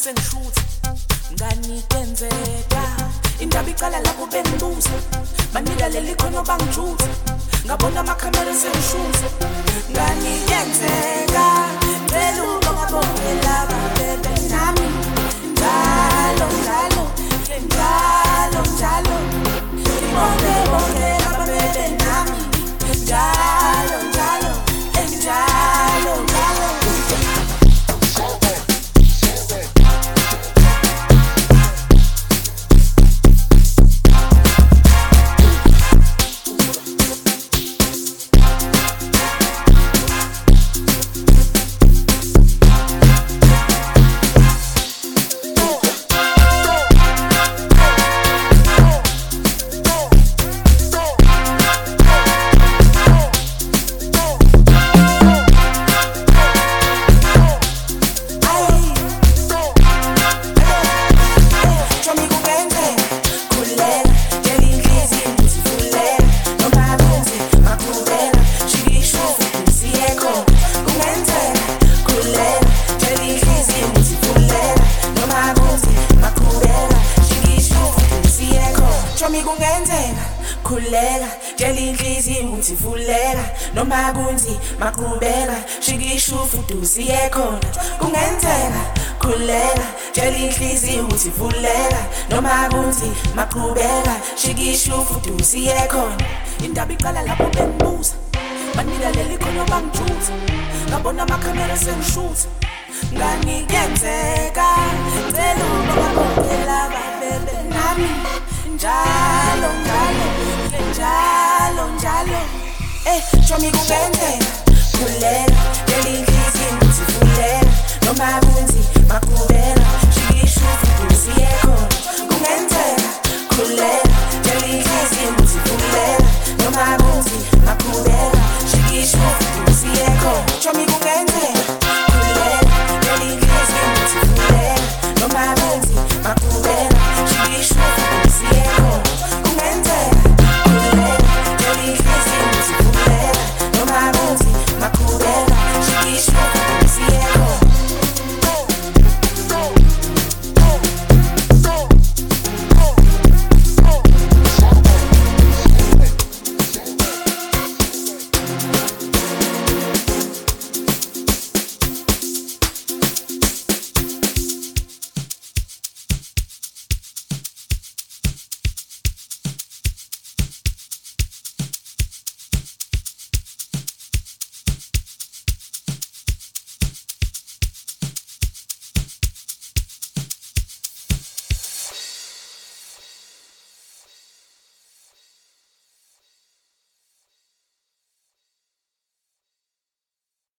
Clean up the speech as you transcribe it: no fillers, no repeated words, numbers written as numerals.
sengishutha ngani kwenzeka indaba icala lapho bengibuza banika leli khono bangijutha ngabona amakhamera sengishutha ngani kwenzeka cela ubongabongela babebe nami njalo njalo njalo njalo ibongabongela babebe nami njalo njalo njalo njalo. Khuleka tshela inhliziyo ukuthi vuleka noma kunzi maqhubeka shikishufu dusiye khona kungenzeka khuleka tshela inhliziyo ukuthi vuleka noma kunzi maqhubeka shikishufu dusiye khona indaba iqala lapho bengibuza banika leli khono bangijutha ngabona amakhamera sengishutha ngani kwenzeka cela ubongabongela babebe nami njalo njalo njalo njalo Jomi kungenzeka khuleka leli inhliziyo ukuthi vuleka noma kunzi